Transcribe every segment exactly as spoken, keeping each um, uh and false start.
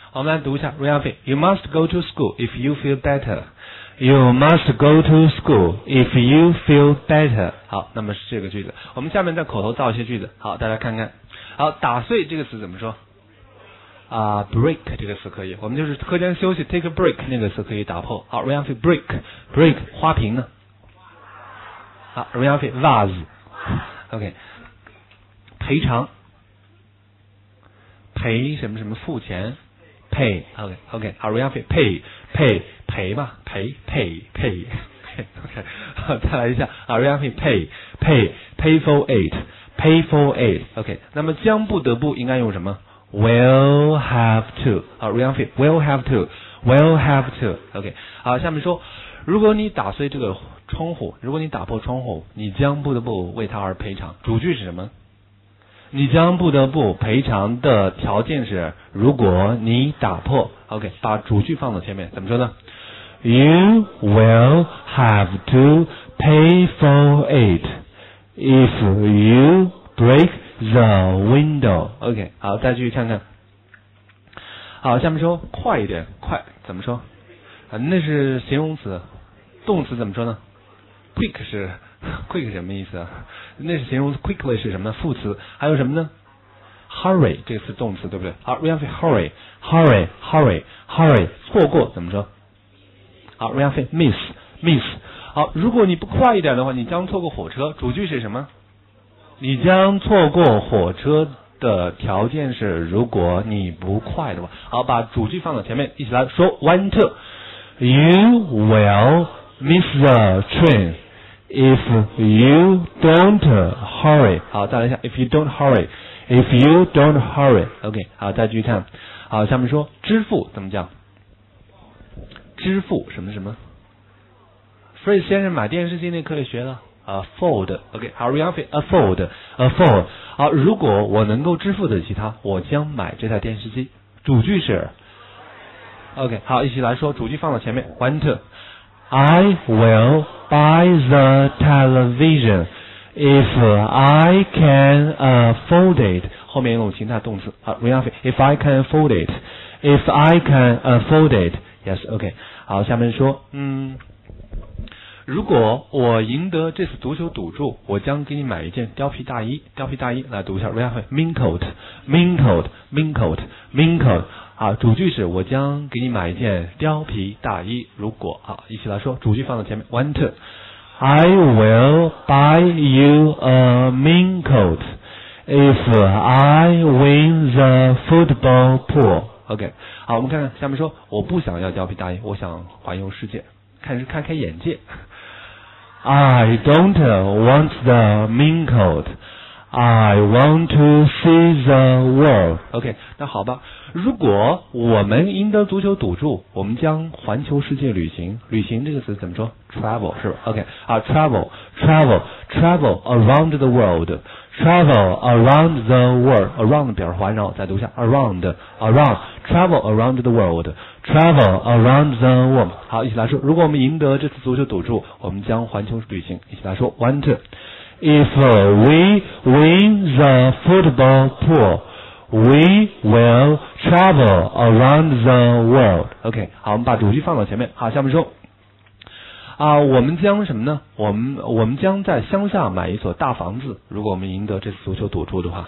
我们来读一下 Ryan You must go to school if you feel better. You must go to school if you feel better. 好，那么是这个句子。我们下面再口头造一些句子。好，大家看看。好，打碎这个词怎么说？啊、uh, ，break 这个词可以。我们就是课间休息 take a break 那个词可以打破。好 ，Ryan break break 花瓶呢？好 ，Ryan vase。OK， 赔偿。赔什么什么付钱 pay OK OK 好 Ryan pay pay 赔嘛赔 pay pay OK 好再来一下啊 Ryan pay pay pay for it pay for it OK 那么将不得不应该用什么 will have to 啊 Ryan will have to will have to OK 好下面说如果你打碎这个窗户如果你打破窗户你将不得不为它而赔偿主句是什么你将不得不赔偿的条件是，如果你打破 ，OK， 把主句放到前面，怎么说呢 ？You will have to pay for it if you break the window. OK， 好，再继续看看。好，下面说快一点，快怎么说？啊，那是形容词，动词怎么说呢 ？Quick 是。quick 什么意思啊？那是形容词 quickly 是什么呢？副词。还有什么呢 ？hurry 这个词动词对不对？好 ，Ryan hurry hurry hurry hurry 错过怎么说？好 ，Ryan miss miss 好，如果你不快一点的话，你将错过火车。主句是什么？你将错过火车的条件是如果你不快的话。好，把主句放到前面，一起来说 one two You will miss the train.If you don't hurry， 好，再来一下。If you don't hurry，If you don't hurry，OK， 好，再继续看。好，下面说支付怎么讲？支付什么什么 ？Fred 先生买电视机那课里学了啊 ，afford，OK， 好 ，Ryan afford，afford， 好，如果我能够支付得起它，我将买这台電視機。主句是 ，OK， 好，一起来说，主句放到前面 ，one two。I will buy the television if I can afford it. 后面用情态动词。好 ，If I can afford it, if I can afford it, yes, OK. 好，下面说，嗯，如果我赢得这次足球赌注，我将给你买一件貂皮大衣。貂皮大衣，来读一下 ，Mink coat, mink coat, mink coat, mink coat。好，主句是我将给你买一件貂皮大衣。如果好，一起来说，主句放到前面 ，one two。I will buy you a mink coat if I win the football pool。OK， 好，我们看看下面说，我不想要貂皮大衣，我想环游世界，看是开开眼界。I don't want the mink coat.I want to see the world. OK， 那好吧。如果我们赢得足球赌注，我们将环球世界旅行。旅行这个词怎么说 ？Travel 是吧 ？OK， 啊 ，travel, travel, travel around the world. Travel around the world. Around 表示环绕，再读一下 around, around. Travel around the world. Travel around the world. 好，一起来说。如果我们赢得这次足球赌注，我们将环球旅行。一起来说 ，one two。If we win the football pool, we will travel around the world. OK， 好，我们把主句放到前面。好，下面说啊，我们将什么呢？我们我们将在乡下买一所大房子。如果我们赢得这次足球赌注的话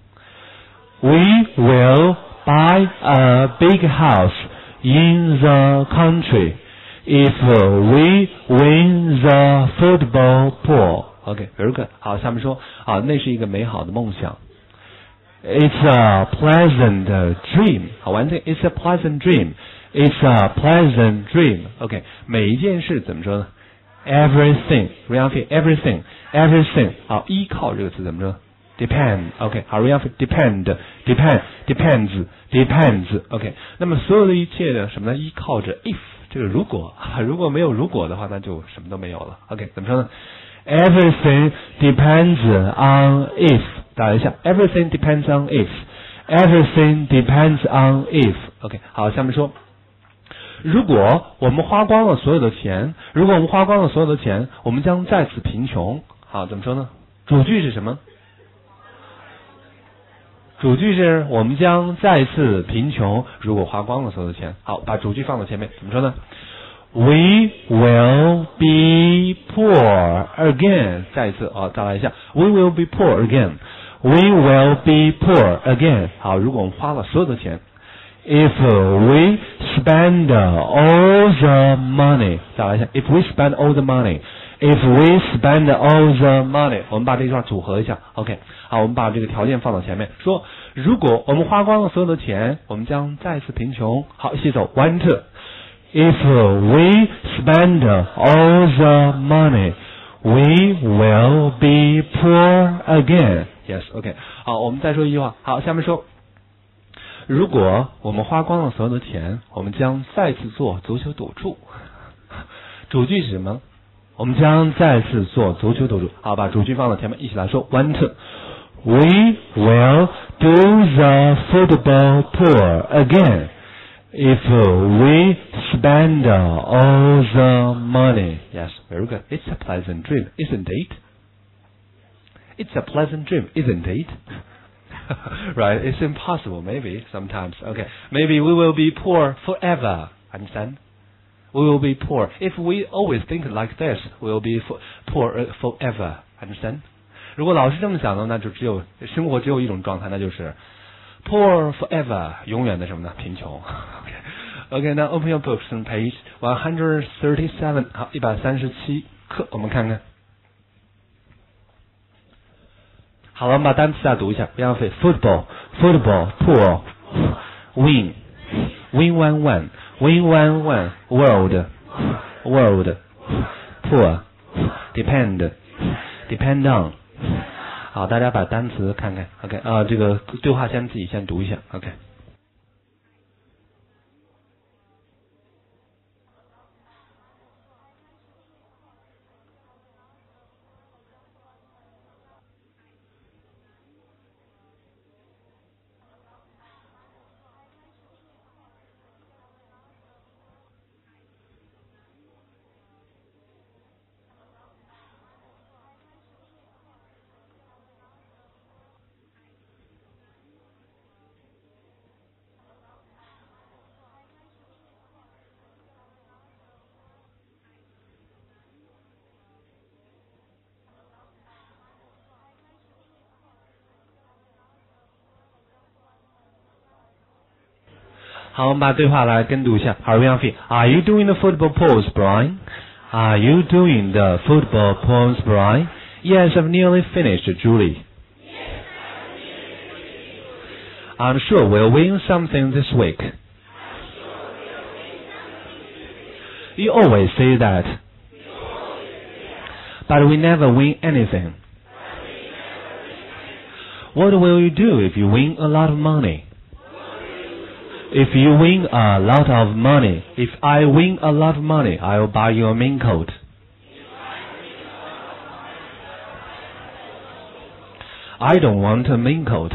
，We will buy a big house in the country if we win the football pool.OK, very good. 好，下面说啊，那是一个美好的梦想。It's a pleasant dream. 好，完整 It's a pleasant dream. It's a pleasant dream. OK, 每一件事怎么说呢 ？Everything. Ryan everything. Everything. 好，依靠这个词怎么说 ？Depend. OK, 好 Ryan depend. Depend. Depends. Depends. OK, 那么所有的一切呢，什么呢？依靠着 if 这个如果，如果没有如果的话，那就什么都没有了。OK, 怎么说呢？Everything depends on if. 打一下 Everything depends on if. Everything depends on if. OK， 好，下面说，如果我们花光了所有的钱，如果我们花光了所有的钱，我们将再次贫穷。好，怎么说呢？主句是什么？ 主句是我们将再次贫穷，如果花光了所有的钱。好，把主句放到前面，怎么说呢？ We will be poor again. 再一次啊，再来一下。We will be poor again. We will be poor again. 好，如果我们花了所有的钱。If we spend all the money. 再来一下。If we spend all the money. If we spend all the money. 我们把这句话组合一下。OK。好，我们把这个条件放到前面，说如果我们花光了所有的钱，我们将再次贫穷。好，一起走 one two。If we spend all the money, we will be poor again. Yes, OK. 好，我们再说一句话。好，下面说，如果我们花光了所有的钱，我们将再次做足球赌注。主句是什么？我们将再次做足球赌注。好，把主句放到前面，一起来说 one two. We will do the football tour again.If we spend all the money. Yes, very good. It's a pleasant dream, isn't it? It's a pleasant dream, isn't it? Right, it's impossible, maybe, sometimes. Okay, maybe we will be poor forever. Understand? We will be poor. If we always think like this, we will be poor forever. Understand? 如果老是这么想的，那就只有生活只有一种状态，那就是poor forever， 永远的什么呢？贫穷。OK， 那 open your books on page one thirty-seven， 好，一百三十七课，我们看看。好了，我们把单词再读一下，不要费。Football, football, poor, win, win one one, win one one, world, world, poor, depend, depend on。好，大家把单词看看 ，OK， 啊、呃，这个对话先自己先读一下 ，OK。好，我们把对话来跟读一下。Are we on feet? Are you doing the football pose, Brian? Are you doing the football pose, Brian? Yes, I've nearly finished, Julie. I'm sure we'll win something this week. You always say that. But we never win anything. What will you do if you win a lot of money?If you win a lot of money, if I win a lot of money, I'll buy you a mink coat. I don't want a mink coat.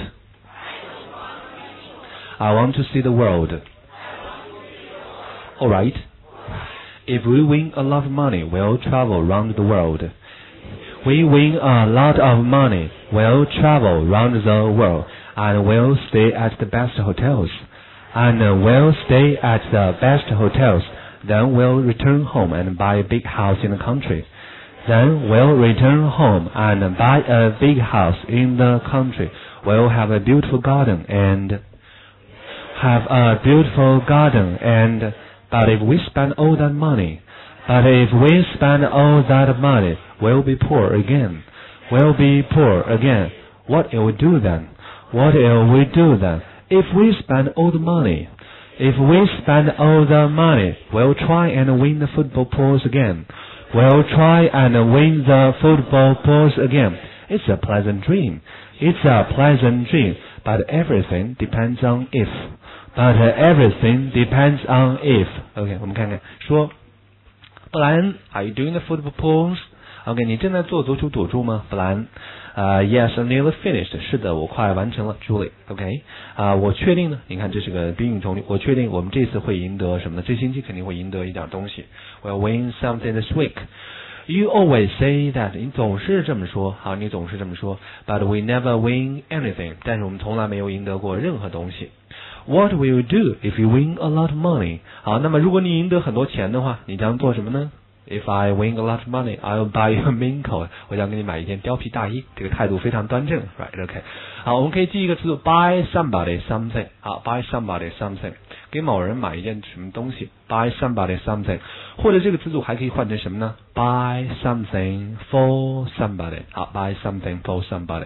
I want to see the world. Alright. If we win a lot of money, we'll travel around the world. We win a lot of money, we'll travel around the world, and we'll stay at the best hotels.And we'll stay at the best hotels. Then we'll return home and buy a big house in the country. Then we'll return home and buy a big house in the country. We'll have a beautiful garden and have a beautiful garden and but if we spend all that money, but if we spend all that money, we'll be poor again. We'll be poor again. What will we do then? What will we do then?If we spend all the money, if we spend all the money, we'll try and win the football pose again. We'll try and win the football pose again. It's a pleasant dream. It's a pleasant dream. But everything depends on if. But everything depends on if. OK, 我们看看，说，布莱恩 ，Are you doing the football pose?OK， 你正在做足球赌注吗，布兰？呃、uh, ，Yes, I'm nearly finished. 是的，我快完成了 ，Julie。OK， 啊、uh, ，我确定呢。你看，这是个宾语从句。我确定我们这次会赢得什么呢？这星期肯定会赢得一点东西。We'll win something this week. You always say that， 你总是这么说，好，你总是这么说。But we never win anything， 但是我们从来没有赢得过任何东西。What will you do if you win a lot of money？ 好，那么如果你赢得很多钱的话，你将做什么呢？If I win a lot of money, I'll buy you a mink coat. 我想给你买一件貂皮大衣。这个态度非常端正 ，right? OK。好，我们可以记一个词组 ，buy somebody something。好 ，buy somebody something， 给某人买一件什么东西 ，buy somebody something。或者这个词组还可以换成什么呢 ？buy something for somebody。好 ，buy something for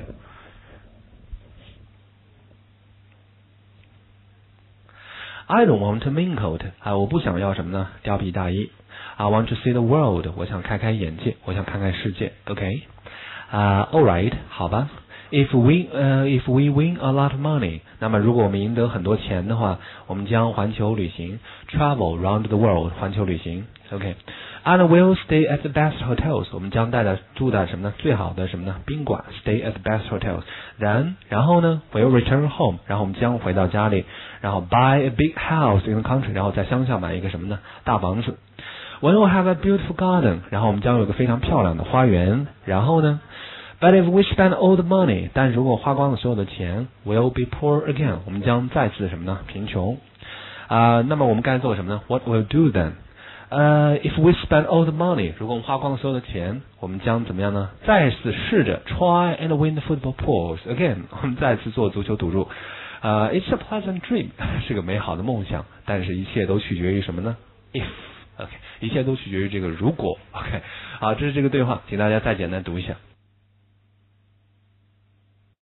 somebody。I don't want a mink coat。啊，我不想要什么呢？貂皮大衣。I want to see the world， 我想开开眼界，我想看看世界 ，OK？ 啊、uh, ，All right， 好吧。If we 呃、uh, If we win a lot of money， 那么如果我们赢得很多钱的话，我们将环球旅行 ，travel round the world， 环球旅行 ，OK？And we'll stay at the best hotels， 我们将带的住在什么呢？最好的什么呢？宾馆 ，stay at the best hotels。Then， 然后呢 ，we'll return home， 然后我们将回到家里，然后 buy a big house in the country， 然后在乡下买一个什么呢？大房子。We'll have a beautiful garden， 然后我们将有一个非常漂亮的花园。然后呢 ，But if we spend all the money， 但如果花光了所有的钱 ，we'll be poor again， 我们将再次什么呢？贫穷。啊、呃，那么我们该做什么呢 ？What will do then？ 呃、uh, ，If we spend all the money， 如果我们花光了所有的钱，我们将怎么样呢？再次试着 try and win the football pools again， 我们再次做足球赌注。呃、uh, ，It's a pleasant dream， 是个美好的梦想，但是一切都取决于什么呢 ？If。OK， 一切都取决于这个如果。OK， 好，这是这个对话，请大家再简单读一下。